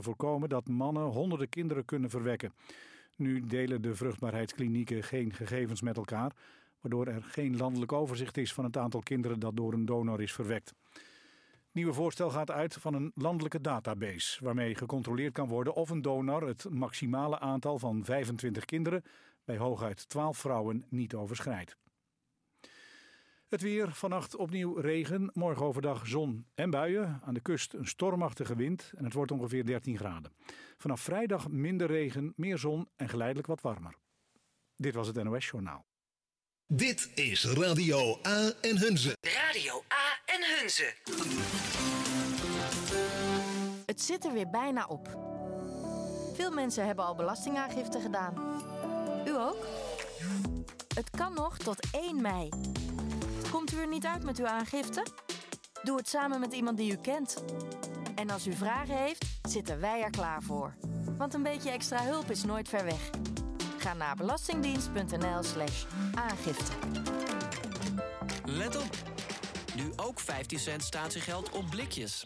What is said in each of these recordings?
voorkomen dat mannen honderden kinderen kunnen verwekken. Nu delen de vruchtbaarheidsklinieken geen gegevens met elkaar, waardoor er geen landelijk overzicht is van het aantal kinderen dat door een donor is verwekt. Het nieuwe voorstel gaat uit van een landelijke database, waarmee gecontroleerd kan worden of een donor het maximale aantal van 25 kinderen bij hooguit 12 vrouwen niet overschrijdt. Het weer, vannacht opnieuw regen, morgen overdag zon en buien. Aan de kust een stormachtige wind en het wordt ongeveer 13 graden. Vanaf vrijdag minder regen, meer zon en geleidelijk wat warmer. Dit was het NOS Journaal. Dit is Radio A en Hunze. Radio A en Hunze. Het zit er weer bijna op. Veel mensen hebben al belastingaangifte gedaan. U ook? Het kan nog tot 1 mei. Komt u er niet uit met uw aangifte? Doe het samen met iemand die u kent. En als u vragen heeft, zitten wij er klaar voor. Want een beetje extra hulp is nooit ver weg. Ga naar belastingdienst.nl/aangifte. Let op! Nu ook 15 cent statiegeld op blikjes.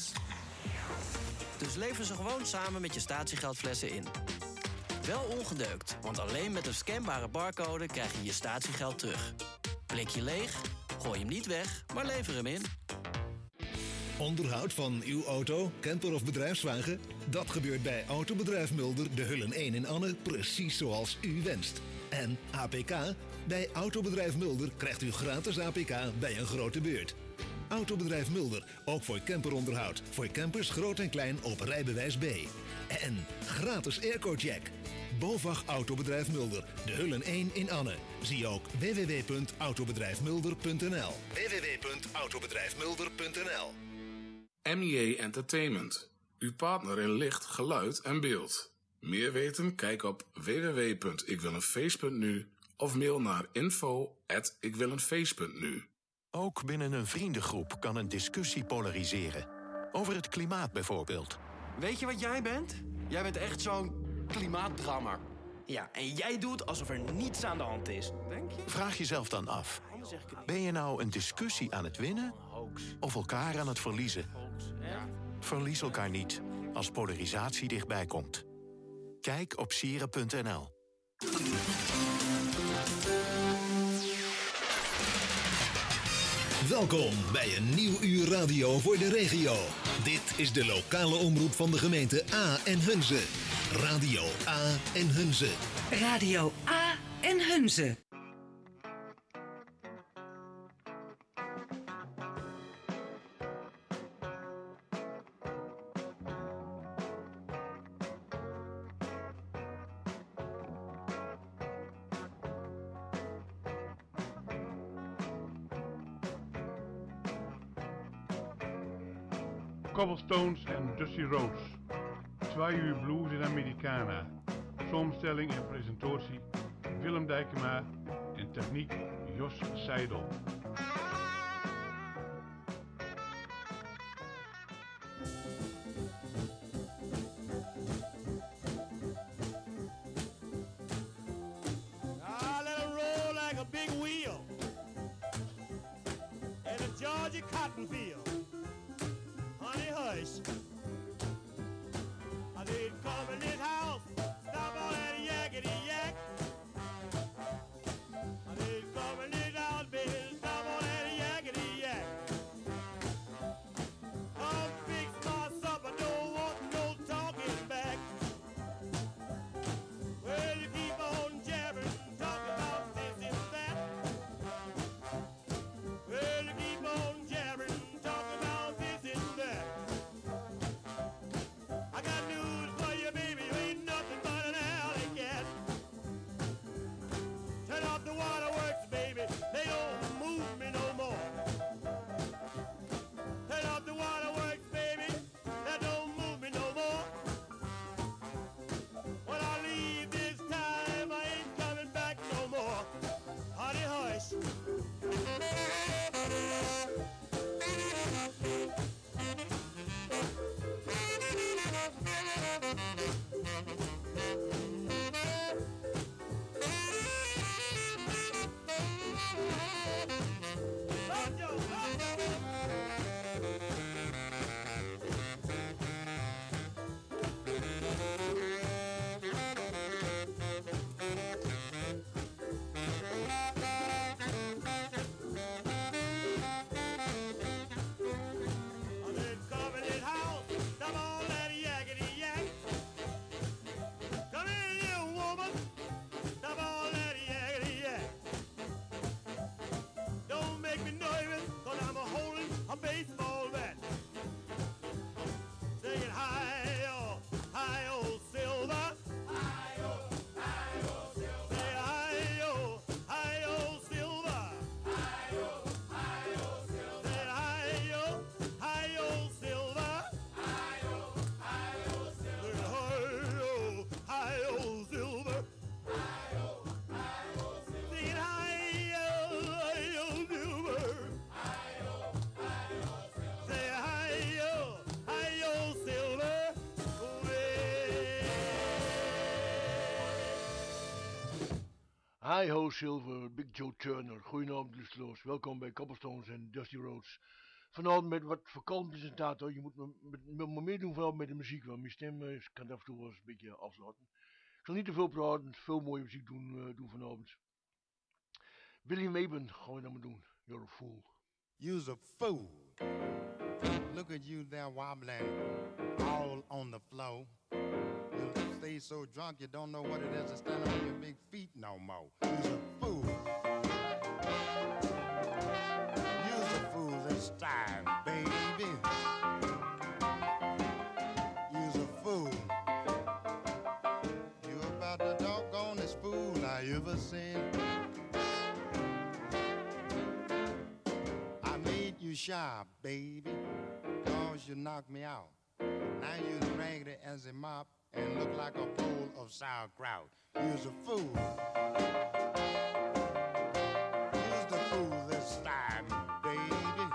Dus lever ze gewoon samen met je statiegeldflessen in. Wel ongedeukt, want alleen met een scanbare barcode krijg je je statiegeld terug. Blikje leeg? Gooi hem niet weg, maar lever hem in. Onderhoud van uw auto, camper of bedrijfswagen? Dat gebeurt bij Autobedrijf Mulder, de Hullen 1 in Anne, precies zoals u wenst. En APK? Bij Autobedrijf Mulder krijgt u gratis APK bij een grote beurt. Autobedrijf Mulder, ook voor camperonderhoud. Voor campers groot en klein op rijbewijs B. En gratis airco-check. BOVAG Autobedrijf Mulder, de Hullen 1 in Anne. Zie ook www.autobedrijfmulder.nl. www.autobedrijfmulder.nl. MJ Entertainment. Uw partner in licht, geluid en beeld. Meer weten? Kijk op www.ikwileenfeest.nu of mail naar info@ikwileenfeest.nu. Ook binnen een vriendengroep kan een discussie polariseren. Over het klimaat bijvoorbeeld. Weet je wat jij bent? Jij bent echt zo'n klimaatdrammer. Ja, en jij doet alsof er niets aan de hand is. Denk je? Vraag jezelf dan af. Ben je nou een discussie aan het winnen of elkaar aan het verliezen? Verlies elkaar niet als polarisatie dichtbij komt. Kijk op sieren.nl. Welkom bij een nieuw uur radio voor de regio. Dit is de lokale omroep van de gemeente A en Hunze. Radio A en Hunze. Radio A en Hunze. Cobblestones en Dusty Rhodes. 2 uur blues in Americana. Samenstelling en presentatie Willem Dijkema en techniek Jos Seidel. Let it roll like a big wheel in a Georgia cotton field. Honey, hush. I didn't come in this house, stop all that yakety yak. I didn't come in this house, baby, stop all that yakety yak. I'll fix my supper, don't want no talking back. Well, you keep on jabbering, talking about this and that. Well, you keep on jabbering, talking Hi ho Silver, Big Joe Turner, goedenavond Lusteloos, welkom bij Cobblestones en Dusty Roads. Vanavond met wat verkalmd presentator, je moet me meer doen vooral met de muziek, want mijn stem kan af en toe wel eens een beetje afslaten. Ik zal niet te veel praten, veel mooie muziek doen vanavond. William Maben gaan we dan maar doen, You're a Fool. You's a fool. Look at you there wobbling all on the floor. You stay so drunk you don't know what it is to stand on your big feet no more. You's a fool. You's a fool this time, baby. You's a fool. You about the doggonest fool I ever seen. I made you sharp, baby, 'cause you knocked me out. Now you're raggedy as a mop and look like a bowl of sauerkraut. You's a fool. You's the fool this time, baby.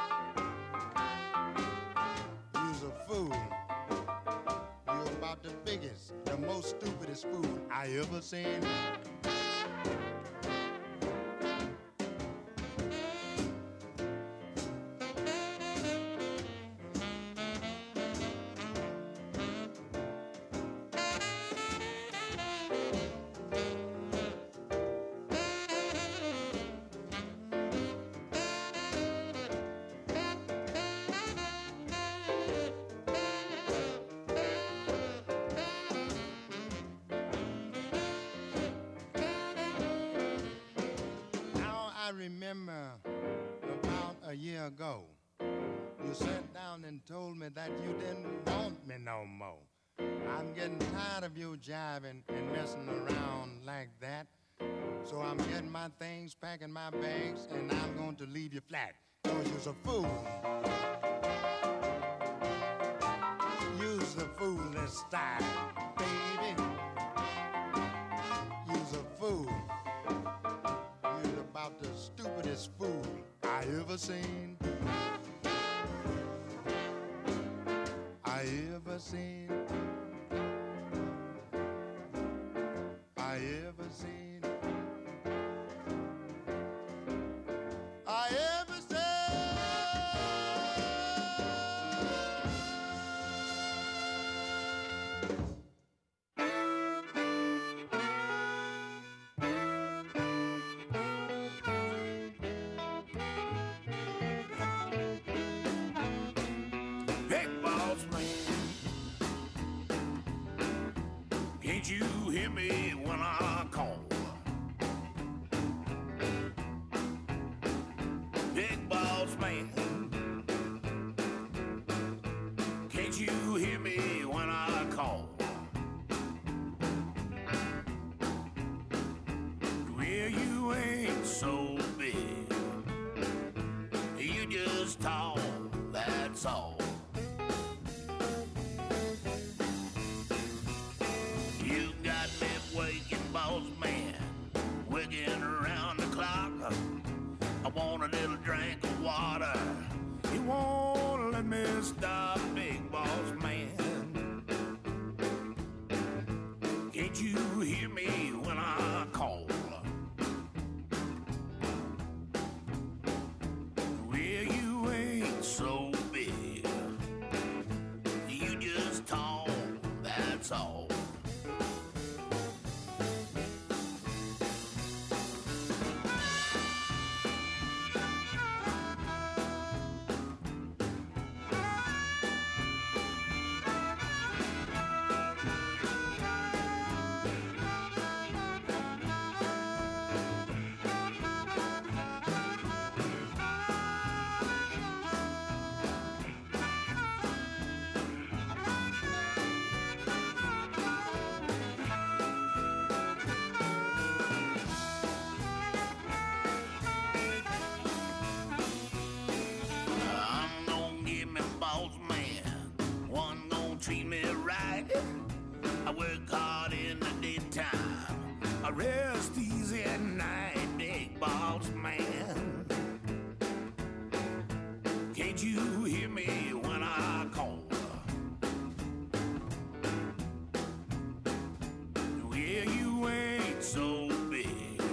You's a fool. You're about the biggest, the most stupidest fool I ever seen. I remember about a year ago, you sat down and told me that you didn't want me no more. I'm getting tired of you jiving and messing around like that. So I'm getting my things, packing my bags, and I'm going to leave you flat, 'cause you're a fool. You's a fool this time, baby. You's a fool. You're about the stupidest fool I ever seen. I ever seen. I ever seen. I ever seen. Big boss man, can't you hear me when I call? Big boss man, can't you hear me when I call? Well, you ain't so big, you just tall, that's all. You got me waking, boss man, wigging around the clock. I want a little drink of water. You won't let me stop, big boss man. Can't you hear me when I call? Well, you ain't so big, you just tall, that's all. I'm gonna give me boss man, one gonna treat me right. I work hard in the daytime, I rest easy at night, big boss man. Can't you hear me when I call? Well, you ain't so big,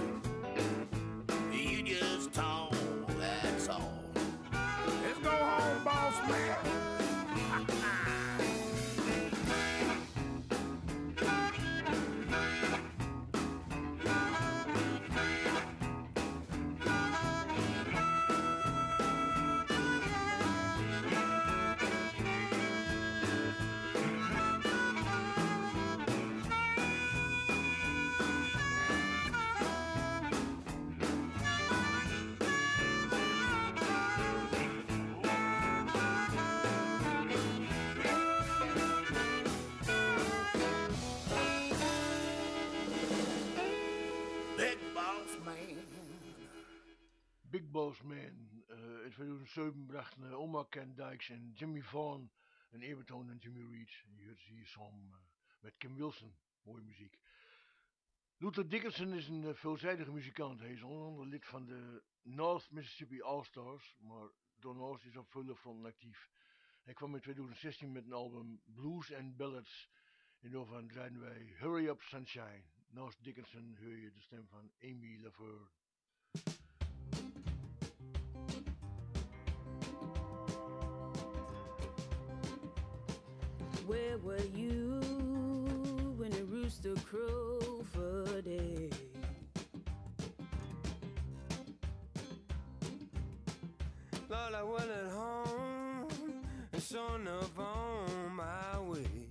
Football's Man. In 2007 brachten Oma Ken Dykes en Jimmy Vaughan een eerbetoon aan Jimmy Reed. Je hoort ze hier samen met Kim Wilson. Mooie muziek. Luther Dickinson is een veelzijdige muzikant. Hij is onder andere lid van de North Mississippi All-Stars, maar Don Oz is op vele fronten actief. Hij kwam in 2016 met een album Blues and Ballads. En daarvan draaien wij Hurry Up Sunshine. Naast Dickinson hoor je de stem van Amy LaFleur. Where were you when the rooster crowed for day? Lord, I wasn't at home, and sure enough on my way.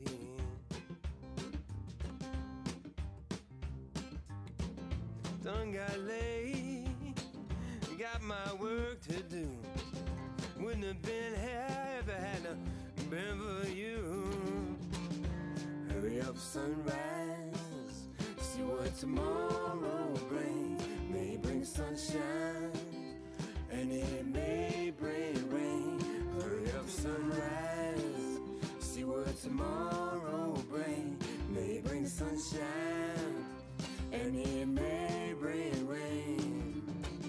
Done got late, got my work to do. Wouldn't have been here if it hadn't been for you. Hurry up, sunrise, see what tomorrow brings. May bring sunshine, and it may bring rain. Hurry up, sunrise, see what tomorrow brings. May bring sunshine, and it may bring rain.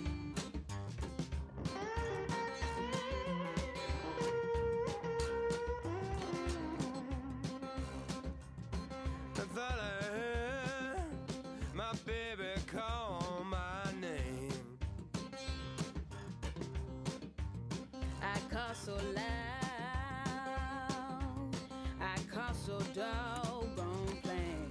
I thought I heard my baby call my name. I call so loud, I call so doggone plain.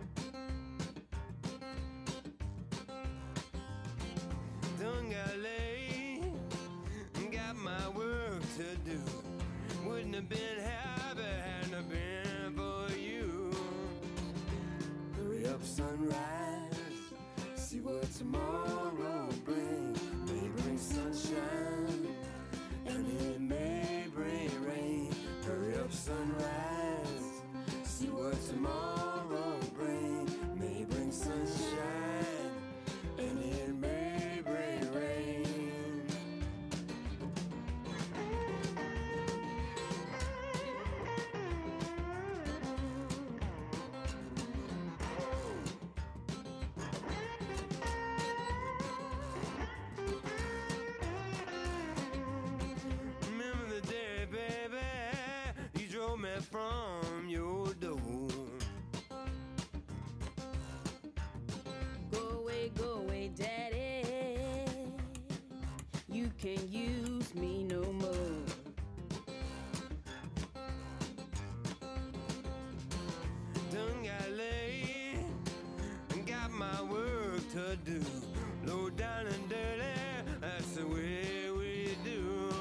Done got late, got my work to do. Wouldn't have been happy hadn't it been for you. Hurry up, sunrise, see what tomorrow brings. May bring sunshine, and it may bring rain. Hurry up, sunrise, see what tomorrow brings. May bring sunshine, and it may bring rain. Remember the day, baby, you drove me from your door. Go away, daddy. You can't use me no more. Done got late, got my work to do. Low down and dirty, that's the way we do.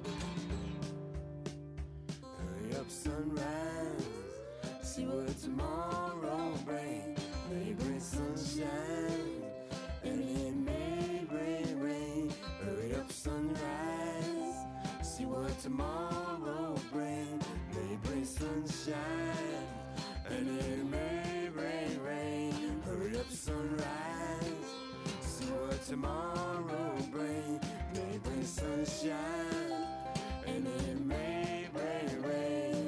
Hurry up, sunrise, see what tomorrow brings. May bring sunshine, and it may bring rain. Hurry up, sunrise, see what tomorrow brings. May bring sunshine, and it may bring rain. Hurry up, sunrise, see what tomorrow brings. May bring sunshine, and it may bring rain.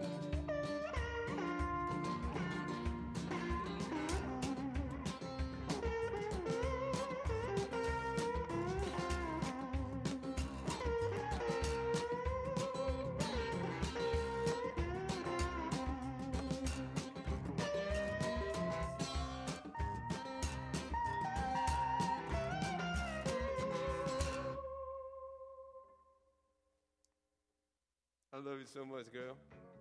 I love you so much, girl.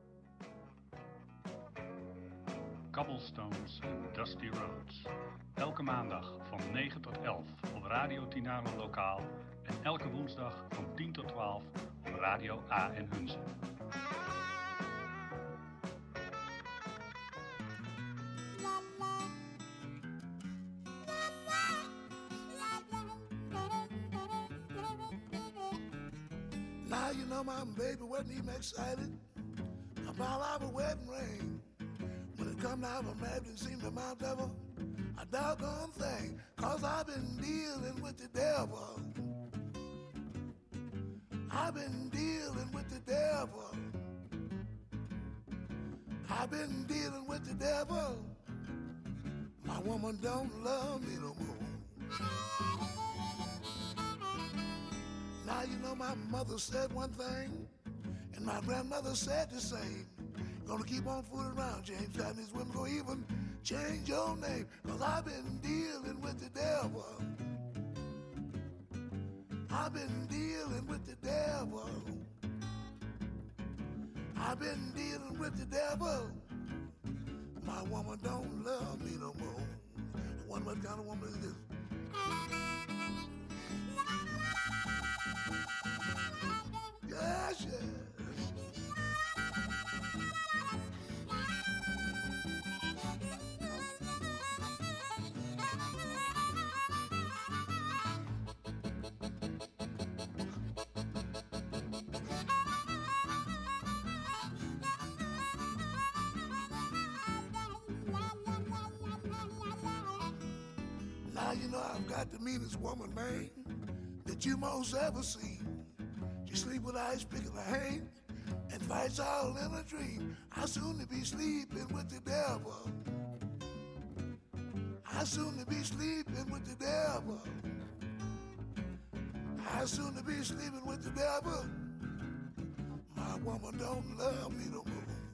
Cobblestones en Dusty Roads. Elke maandag van 9 tot 11 op Radio Tinano Lokaal en elke woensdag van 10 tot 12 op Radio A en Hunze. Now you know my baby wasn't even excited about our wedding ring. When it come down from that, it seemed to amount of a doggone thing. 'Cause I've been dealing with the devil I've been dealing with the devil. I've been dealing with the devil. My woman don't love me no more. Now you know my mother said one thing, and my grandmother said the same. Gonna keep on fooling around, James. That means women gonna even change your name. Cause I've been dealing with the devil. I've been dealing with the devil. I've been dealing with the devil. My woman don't love me no more. What kind of woman is this? Yes, yes. Now you know I've got the meanest woman, man, that you most ever seen. She sleep with ice pick in her hand and fights all in a dream. I soon to be sleeping with the devil. I soon to be sleeping with the devil. I soon to be sleeping with the devil. My woman don't love me no more.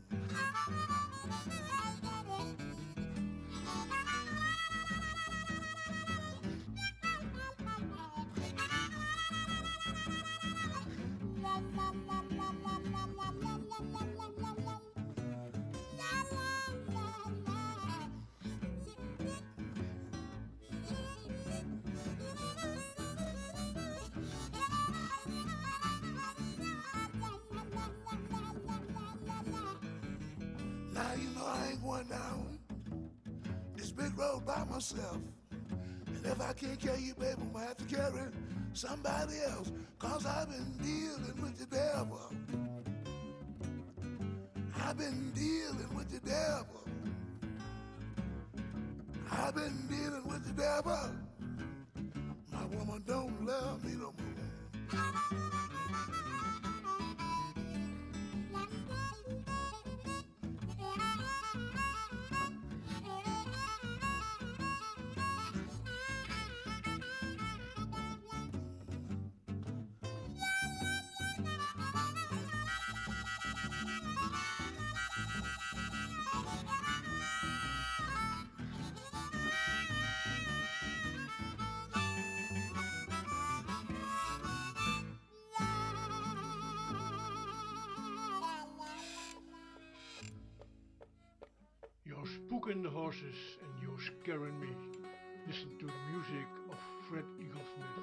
Now you know I ain't going down this big road by myself. And if I can't carry you, baby, I'm gonna have to carry somebody else. Cause I've been dealing with the devil. I've been dealing with the devil. I've been dealing with the devil. My woman don't love me no more. You're spooking the horses and you're scaring me. Listen to the music of Fred Eaglesmith.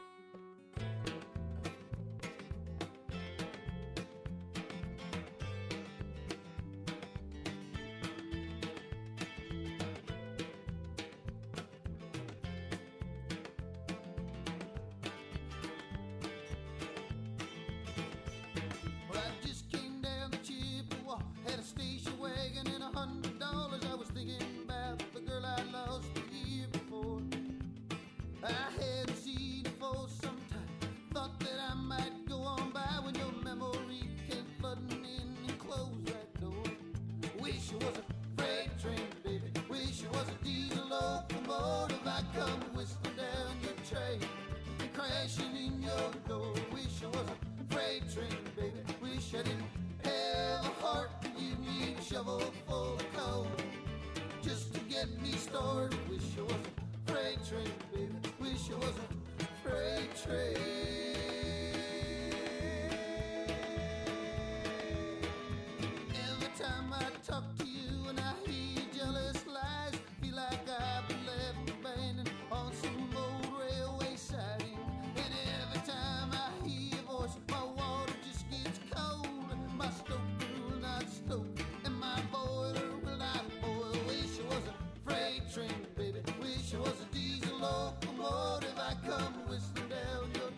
Well, I just came down the Chippewa, had a station wagon and $100. I was thinking about the girl I lost the year before. I hadn't seen her for some time. Thought that I might go on by when your memory came flooding in and closed that door. Wish it was a freight train, baby. Wish it was a diesel locomotive. I come whistling down your train and crashing in your door. Wish it was a freight train, baby. Wish I didn't have a heart to give me a shovel full of coal just to get me started. Wish it was a freight train, baby. Wish it was a freight train. Every time I talk to you and I hear your jealous lies, feel like I've been left abandoned on some old railway siding. And every time I hear your voice, my water just gets cold. My stoker will not stoke, and my boiler will not boil. Wish it was a freight train, baby. Wish it was a diesel locomotive. I come whistling down your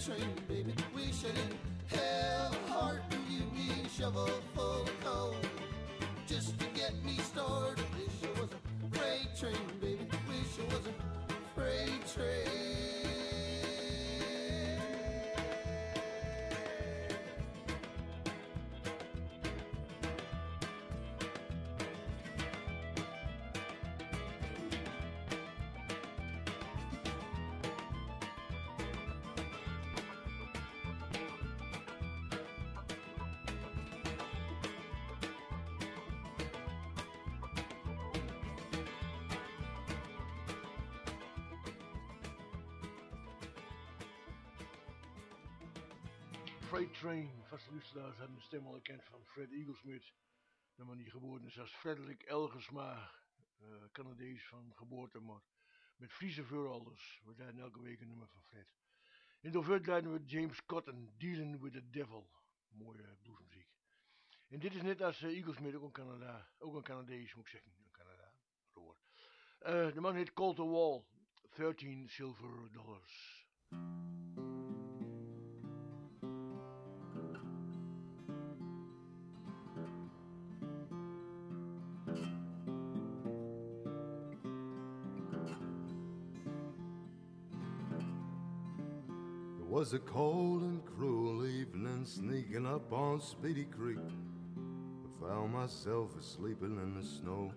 train, baby. Wish I didn't have a heart and give me a shovel full of coal just to get me started. Wish I was a freight train, baby. Wish I was a freight train. Freight Train, vaste luisteraars hadden de stem al herkend van Fred Eaglesmith. De man die geboren is als Frederik Elgersma, Canadees van geboorte, maar met Friese voorouders. We draaien elke week een nummer van Fred. In de overheid draaien we James Cotton, Dealing with the Devil. Mooie bluesmuziek. En dit is net als Eaglesmith, ook een Canadees moet ik zeggen. Een Canada, hoor. De man heet Colter Wall, 13 silver dollars. It was a cold and cruel evening, sneaking up on Speedy Creek. I found myself sleeping in the snow.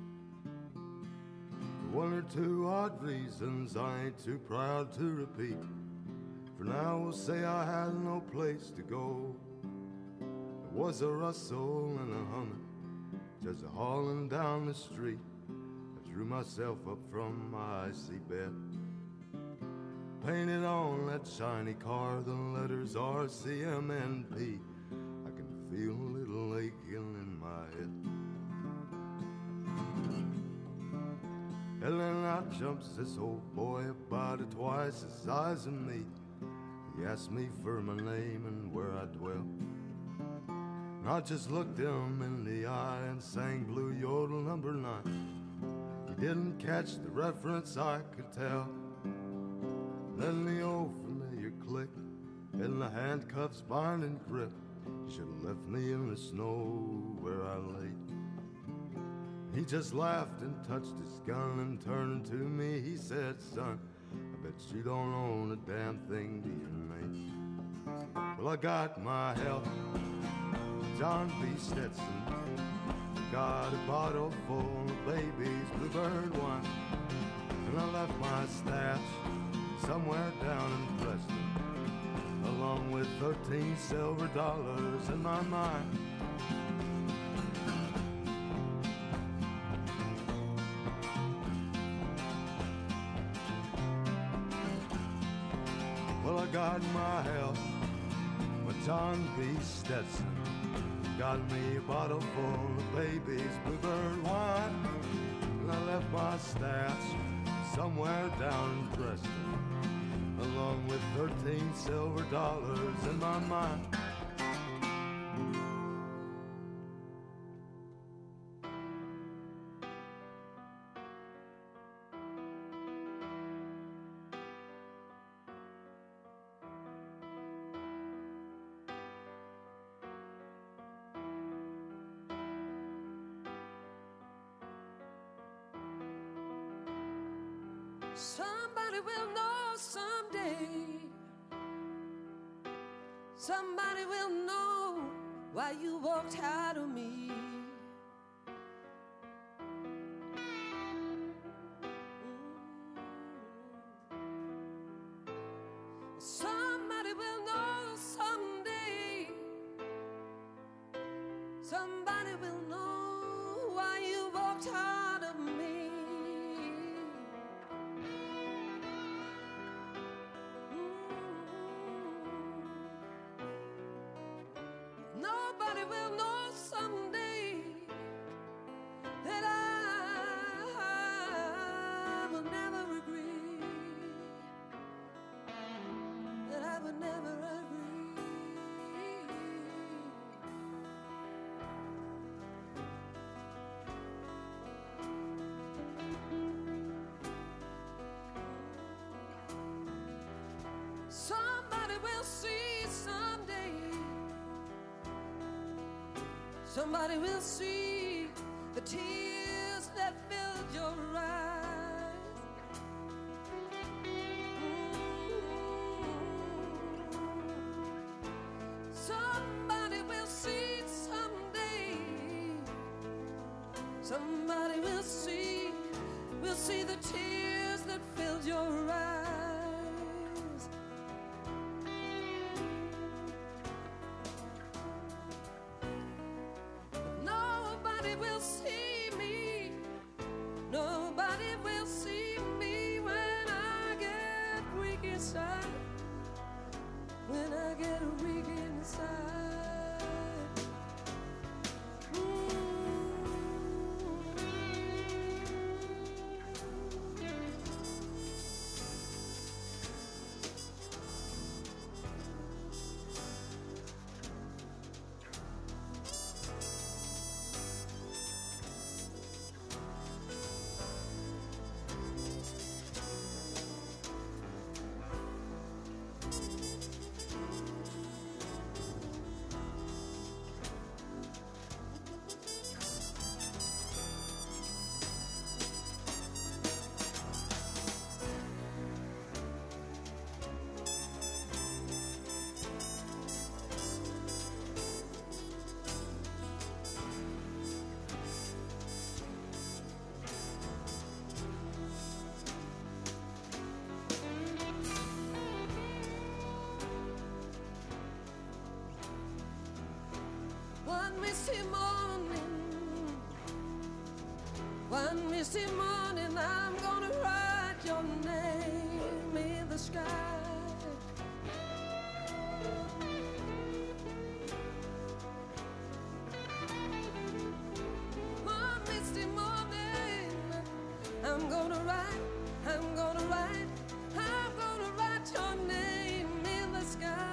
For one or two odd reasons I ain't too proud to repeat. For now we'll say I had no place to go. There was a rustle and a humming, just a hauling down the street. I drew myself up from my icy bed. Painted on that shiny car, the letters RCMNP. I can feel a little aching in my head. And then out jumps this old boy about twice the size of me. He asked me for my name and where I dwell. And I just looked him in the eye and sang Blue Yodel number 9. He didn't catch the reference, I could tell. Then the old familiar click and the handcuffs binding grip. You should have left me in the snow where I lay. He just laughed and touched his gun and turned to me. He said, son, I bet you don't own a damn thing, do you, mate? Well, I got my help, John B. Stetson. Got a bottle full of baby's bluebird wine. And I left my stash somewhere down in Preston, along with 13 silver dollars in my mind. Well, I got my help with John B. Stetson. Got me a bottle full of baby's bluebird wine. And I left my stash somewhere down in Preston, along with 13 silver dollars in my mind. Somebody will know someday. Somebody will know why you walked out of me. Somebody will know someday. Somebody will know why you walked out of me. Nobody will know someday that I will never agree, that I will never agree. Somebody will see someday. Somebody will see the tears that filled your eyes. Somebody will see someday. Somebody will see the tears that filled your eyes. Nobody will see me. Nobody will see me when I get weak inside. When I get weak inside. One misty morning, I'm gonna write your name in the sky. One misty morning, I'm gonna write your name in the sky.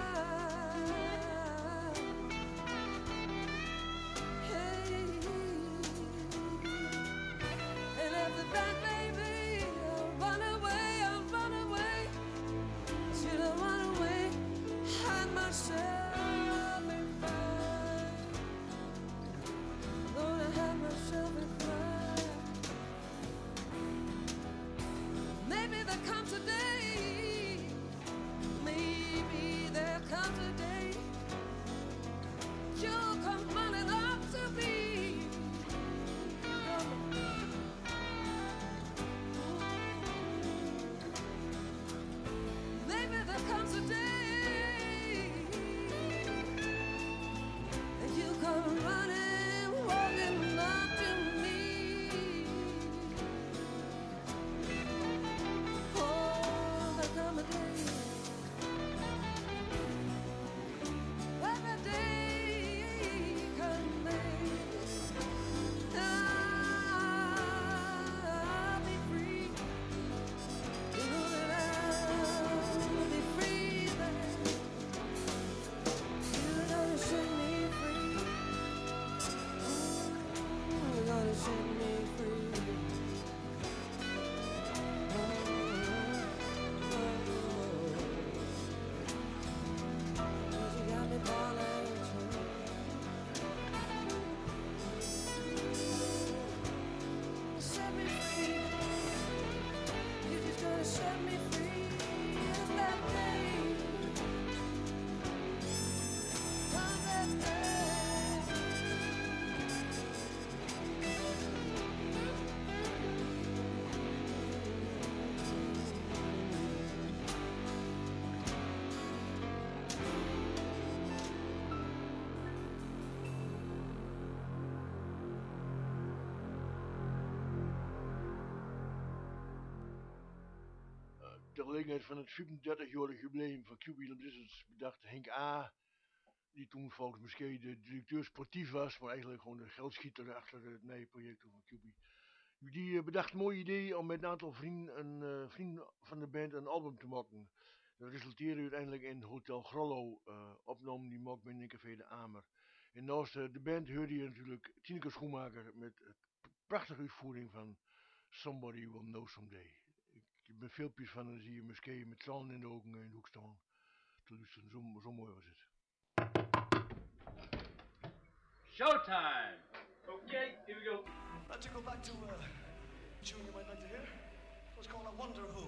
Ter gelegenheid van het 35-jarig jubileum van QB The Blizzards bedacht Henk A., die toen volgens Muskee de directeur sportief was, maar eigenlijk gewoon de geldschieter achter het NEI-project van QB. Die bedacht een mooi idee om met een aantal vrienden van de band een album te maken. Dat resulteerde uiteindelijk in Hotel Grollo, opname die maakt bij Café de Amer. En naast de band hoorde je natuurlijk Tineke Schoenmaker met een prachtige uitvoering van Somebody Will Know Someday. Ik heb er filmpjes van en dan zie je Muskee met tranen in de ogen in de hoek staan. te luisteren. Zo mooi was het. Showtime! Okay, here we go. Let's go back to a tune you might like to hear. It's called I Wonder Who.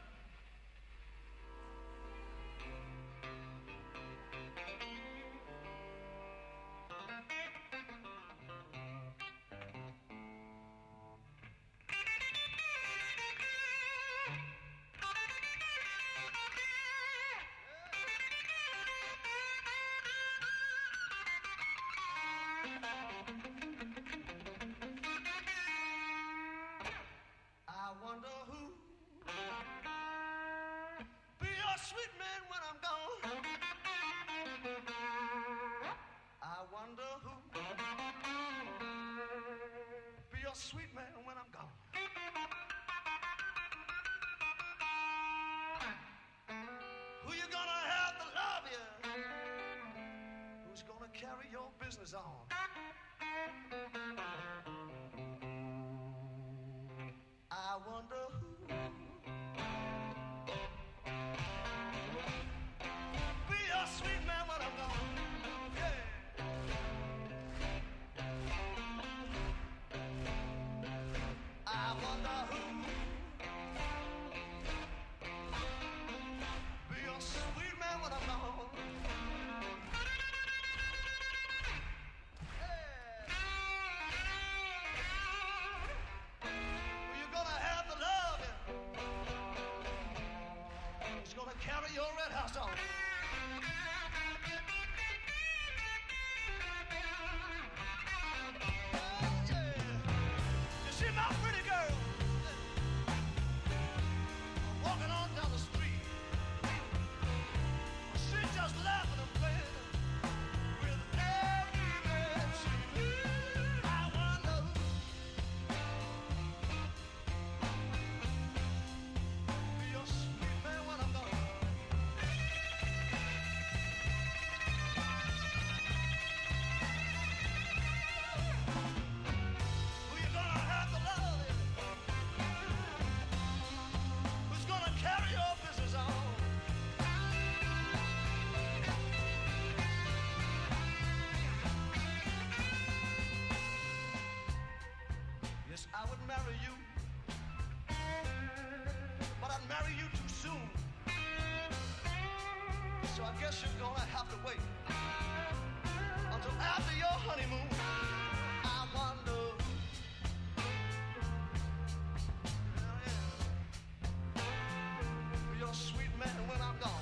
I wonder who be your sweet man when I'm gone. I wonder who be your sweet man when I'm gone. Who you gonna have to love you? Who's gonna carry your business on? I wonder who be your sweet man when I'm gone. Yeah. I wonder who be your sweet man when I'm gone. Carry your red house on. You see my pretty girl walking on down the street. She's just laughing and playing with every man she meets. I wonder be your sweet man when I'm gone. I would marry you, but I'd marry you too soon. So I guess you're gonna have to wait until after your honeymoon. I wonder, be your sweet man when I'm gone.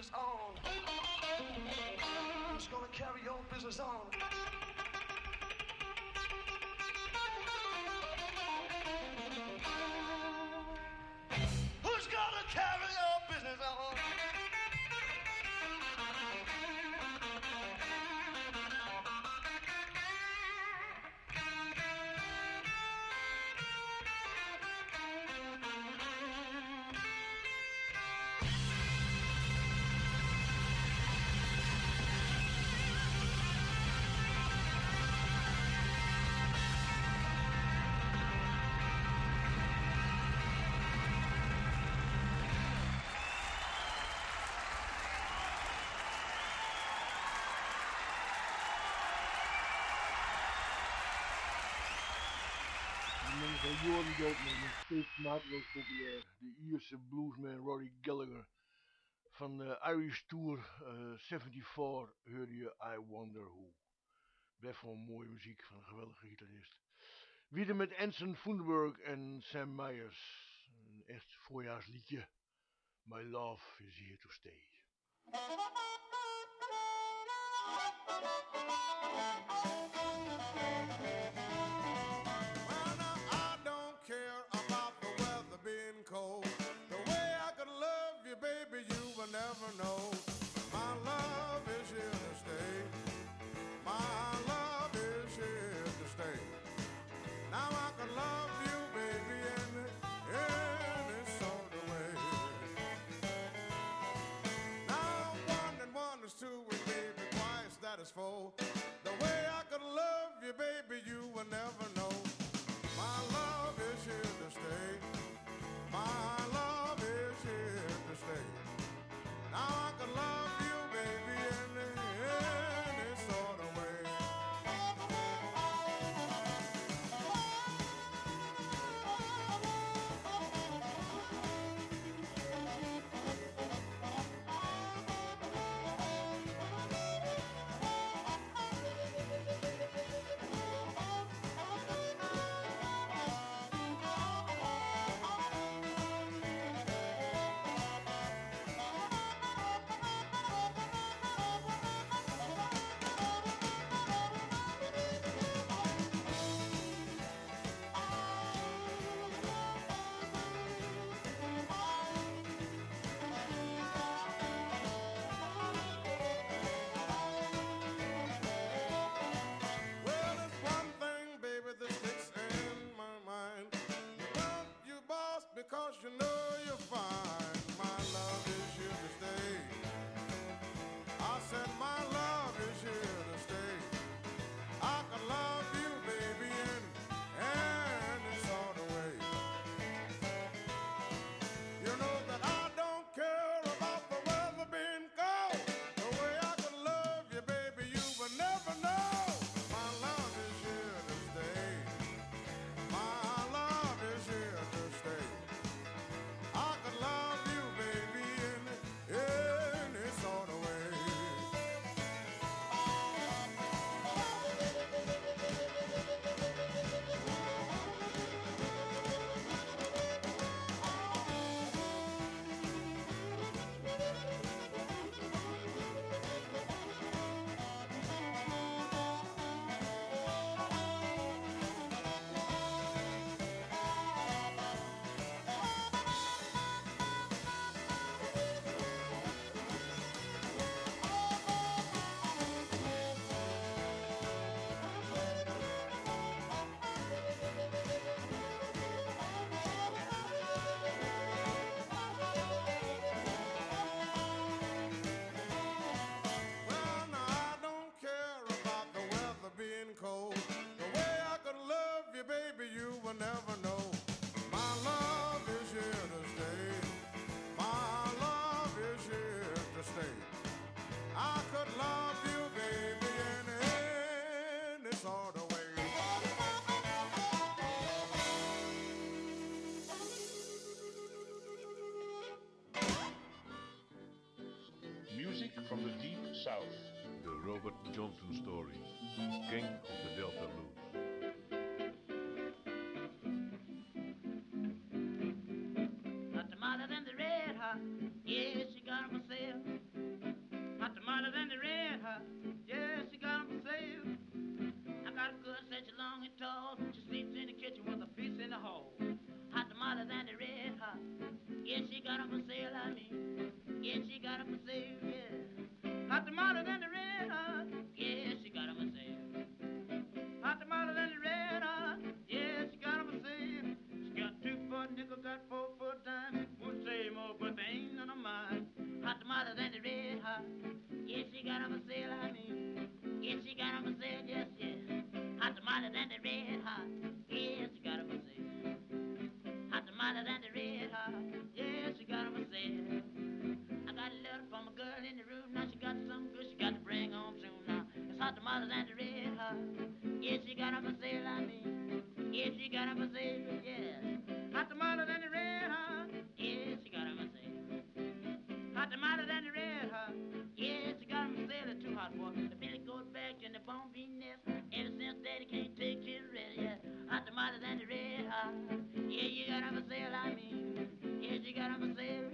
business on? Who's gonna carry your business on? Who's gonna carry your business on? Jordan Goldman is steeds mateloos populair. De Ierse bluesman Rory Gallagher. Van de Irish Tour 74 hoorde je I Wonder Who. Blijft gewoon mooie muziek van een geweldige gitarist. Wieder met Anson Funderburg en Sam Myers. Een echt voorjaarsliedje. My Love is Here to Stay. Cold. The way I could love you, baby, you will never know. My love is here to stay. My love is here to stay. Now I can love you, baby, in any sort of way. Now one and one is two, and baby, twice that is four. The way I could love you, baby, you will never know. My love is here to stay. My love is here to stay. Now I can love you, baby, in any sort of way. Because you know you're fine. My love is here to stay. I said my love is here to stay. I can love you, baby, in any sort of way. You know that I don't care about the weather being cold. The way I can love you, baby, you will never know. My love is here to stay. My love is here to stay. I could love you, baby, in any sort of way. Cold. The way I could love you, baby, you will never know. My love is here to stay. My love is here to stay. I could love you, baby, in any sort of way. Music from the deep south. The Robert Johnson Story. King of the Delta Blues. Not smarter than the red hot. Yes, she got myself long and tall. She sleeps in the kitchen with a piece in the hall. Hot tamales and the red hot. Yeah, she got 'em for sale, I mean. Yeah, she got 'em for sale, yeah. Hot tamales and the red hot. Yeah, she got 'em for sale. Hot tamales and the red hot. Yeah, she got 'em for sale. She got 2 for a nickel, got 4 for a dime. Would say more, but they ain't none of mine. Hot tamales and the red hot. Yeah, she got 'em for sale, I mean. Yeah, she got 'em for sale, yes, yes. Hot tamales and the red hot. Yeah, she got 'em for sale. Hot tamales and the red hot. Yeah, she got 'em for sale. I got a letter from a girl in the room. Now she got something good she got to bring home soon now. It's hot tamales and the red hot. Yeah, she got 'em for sale, I mean. Yeah, she got 'em for sale, yeah. Hot tamales and the red hot. Yeah, she got 'em for sale. Hot tamales and the red hot. Yeah, she got 'em for sale. It's too hot, boy. The belly goes back in the bone bean nest. Ever since daddy can't take his rest, yeah. Hot tamales and the red hot. Yeah, you got 'em for sale, I mean. Yeah, she got 'em for sale.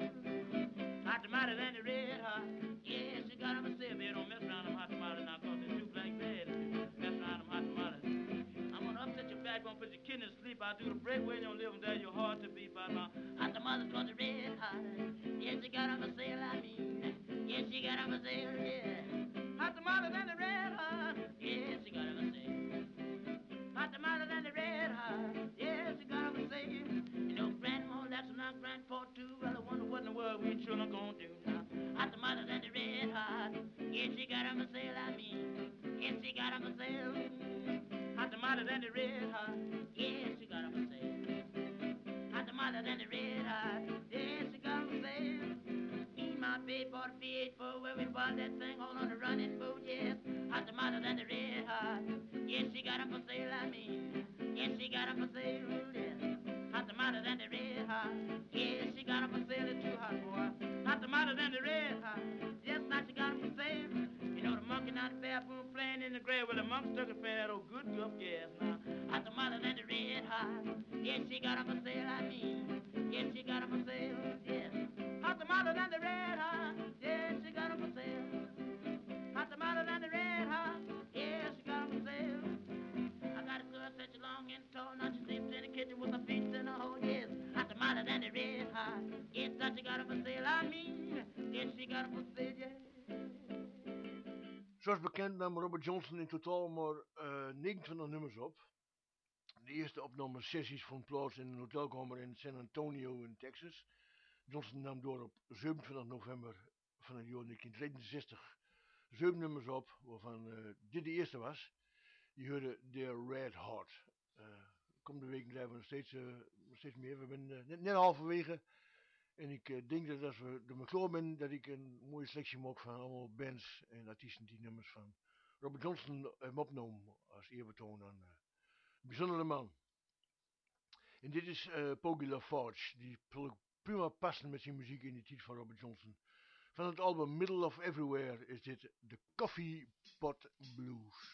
Hot tamales and the red hot. Yeah, she got 'em for sale. Baby, don't mess around them hot tamales now, cause they're too black bad. Mess around them hot tamales. I'm gonna upset your back, gonna put your kidneys to sleep. I'll do the break when you don't live them there. You're hard to beat by now. Hot tamales cause the red hot. Yeah, she got 'em for sale, I mean. Yeah, she got 'em for sale, yeah. Hot tamales and the red hot. Yeah, she got 'em for sale. Hot tamales and the red hot. Yeah, she got 'em for sale. You know, grandma, that's not grandpa too. Well, I wonder what in the world we children gonna do now. Hot tamales and the red hot. Yeah, she got 'em for sale, I mean. Yeah, she got 'em for sale. Hot tamales and the red hot. Yeah, she got 'em for sale. Hot tamales and the red hot. Yeah, she got 'em for sale. Me and my babe bought a V8 where we bought that thing all on the running boat, yes. Hot tamales and the red hot. Yeah, she got 'em for sale, I mean. Yeah, she got 'em for sale, yes. Hot tamales and the red hot. Yeah, she got 'em for sale, it's too hot, boy. Hot tamales and the red hot. Yes, now she got 'em for sale. You know the monkey not the bathroom playing in the grave. Well, the monkey stuck it playing that old good guff, yes, now. Hot tamales and the red hot. Yeah, she got 'em for sale, I mean. Yeah, she got 'em for sale, yes. Hot tamales and the red hot. Yeah, she got 'em for sale. Hot tamales and the red hot. Yeah, she got 'em for sale. I got a girl such a long and tall. Now she sleeps in the kitchen with her feet in the hole, yes. Hot tamales and the red hot. Yes, now she got 'em for sale, I mean. Yes, she got 'em for sale, yeah. Zoals bekend nam Robert Johnson in totaal maar 29 nummers op. De eerste opname-sessies vond plaats in een hotelkamer in San Antonio in Texas. Johnson nam door op 27 november van het jaar 1963 7 nummers op, waarvan dit de eerste was. Je hoorde The Red Hot. Komende week zijn we nog steeds meer. We zijn net halverwege. En ik denk dat als we er klaar zijn, dat ik een mooie selectie maak van allemaal bands en artiesten die nummers van Robert Johnson opnomen als eerbetoon aan een bijzondere man. En dit is Poggy LaForge, die prima passen met zijn muziek in de titel van Robert Johnson. Van het album Middle of Everywhere is dit The Coffee Pot Blues.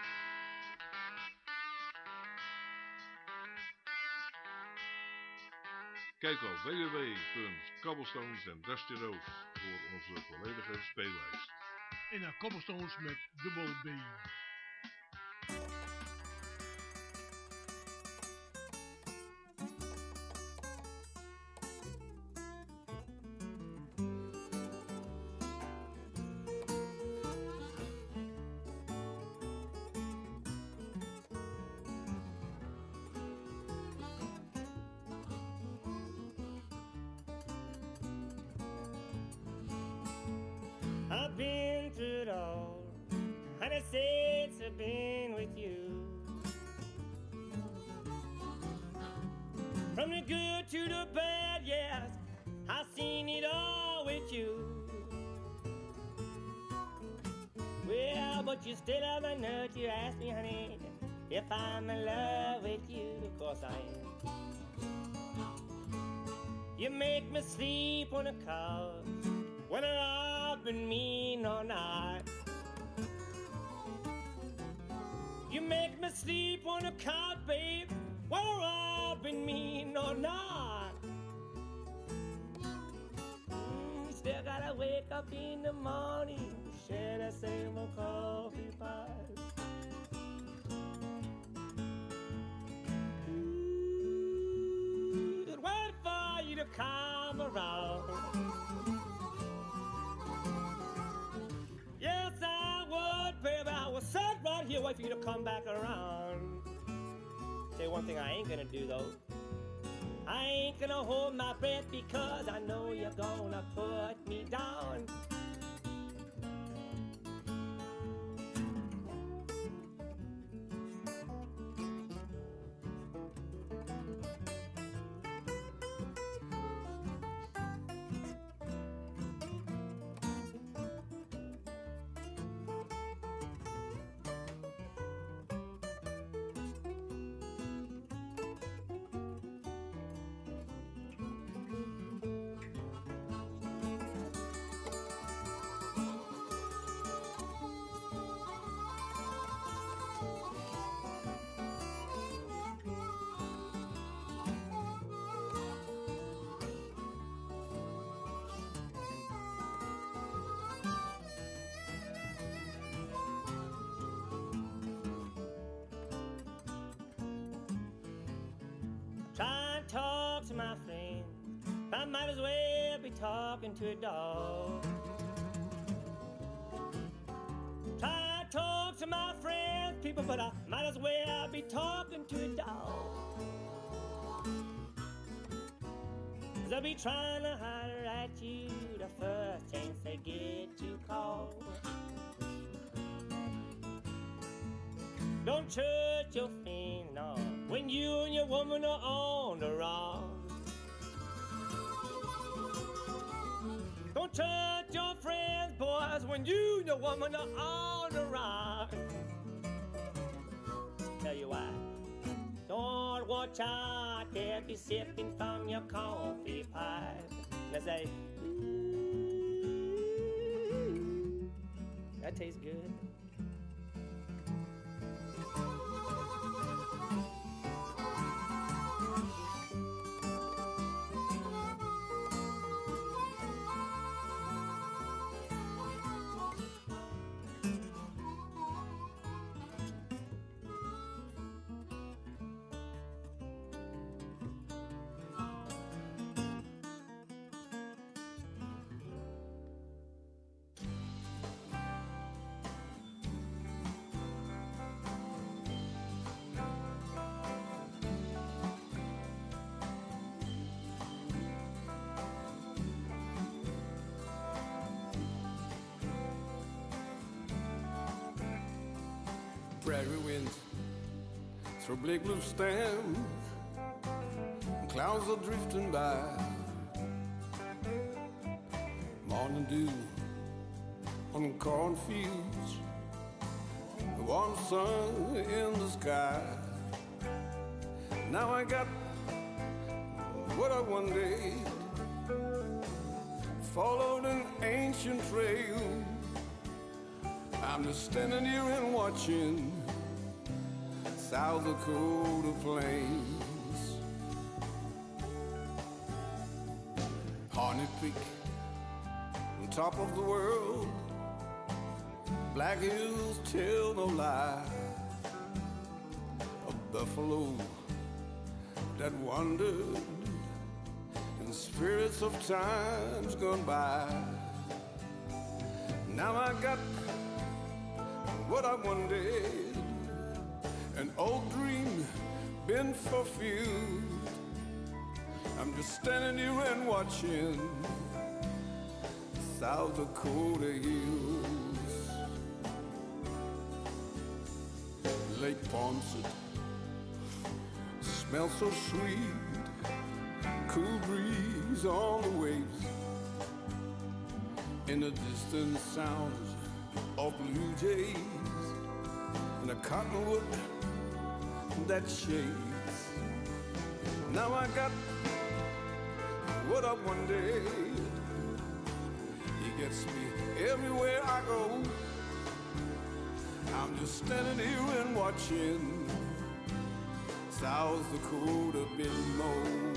Kijk op www.cobblestones-and-dusty-roads voor onze volledige speellijst. En naar Cobblestones met dubbel B. I've been through it all, and I said I've been with you. From the good to the bad, yes, I've seen it all with you. Well, but you still haven't heard you ask me, honey, if I'm in love with you. Of course I am. You make me sleep on the couch, whether I've been mean or not. You make me sleep on the couch, babe, whether I've been mean or not. Still gotta wake up in the morning, share the same old coffee pot. wait for you to come back around. Tell you one thing I ain't gonna do though. I ain't gonna hold my breath because I know you're gonna put me down. Try and talk to my friend, I might as well be talking to a dog. Try and talk to my friends, people, but I might as well be talking to a dog. 'Cause I'll be trying to holler at you the first chance they get to call. Don't trust your friends, no, when you and your woman are on the run. Don't trust your friends, boys, when you and your woman are on the run. Tell you why. Don't watch out, they'll be sipping from your coffee pipe. They say, ooh, that tastes good. Prairie winds through bleak blue stand, clouds are drifting by. Morning dew on cornfields, the warm sun in the sky. Now I got what I wanted, followed an ancient trail. I'm just standing here and watching South Dakota plains. Harney Peak, on top of the world, Black Hills tell no lie. A buffalo that wandered in spirits of times gone by. Now I got what I wanted, an old dream been fulfilled. I'm just standing here and watching South Dakota hills. Lake Ponset smells so sweet, cool breeze on the waves. In the distance sounds of blue jays and a cottonwood that shakes. Now I got what I wanted. He gets me everywhere I go. I'm just standing here and watching South Dakota been mowed.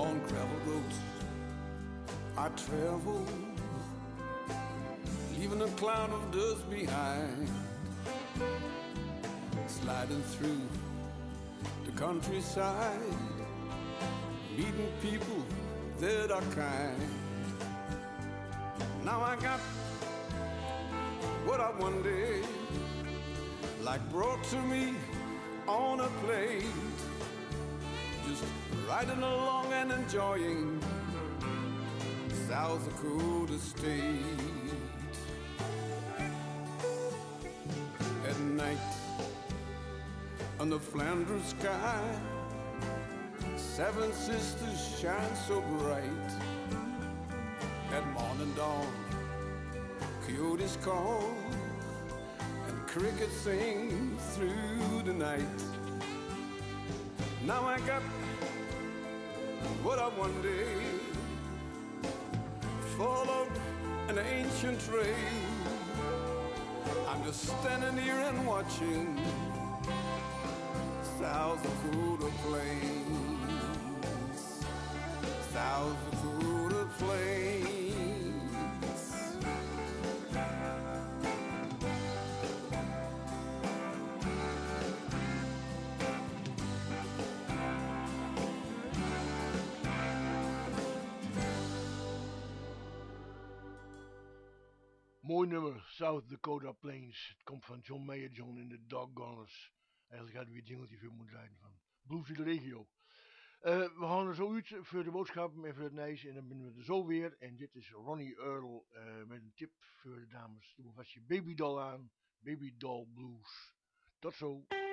On gravel roads I travel, leaving a cloud of dust behind, sliding through the countryside, meeting people that are kind. Now I got what I one day like brought to me on a plate, just riding along and enjoying South Dakota State. At night on the Flanders sky, seven sisters shine so bright. At morning dawn, coyotes call and crickets sing through the night. Now I got what I one day followed an ancient trail. I'm just standing here and watching South Dakota plains, South Dakota plains. Mooi nummer, South Dakota Plains. Het komt van John Mayer, John in de Doggoners. Eigenlijk had weer jingeltje voor moeten zijn van Blues in de regio. We gaan er zo uit voor de boodschappen en voor het nijs. En dan ben we er zo weer. En dit is Ronnie Earl met een tip voor de dames. Doe vast je babydoll aan. Babydoll Blues. Tot zo.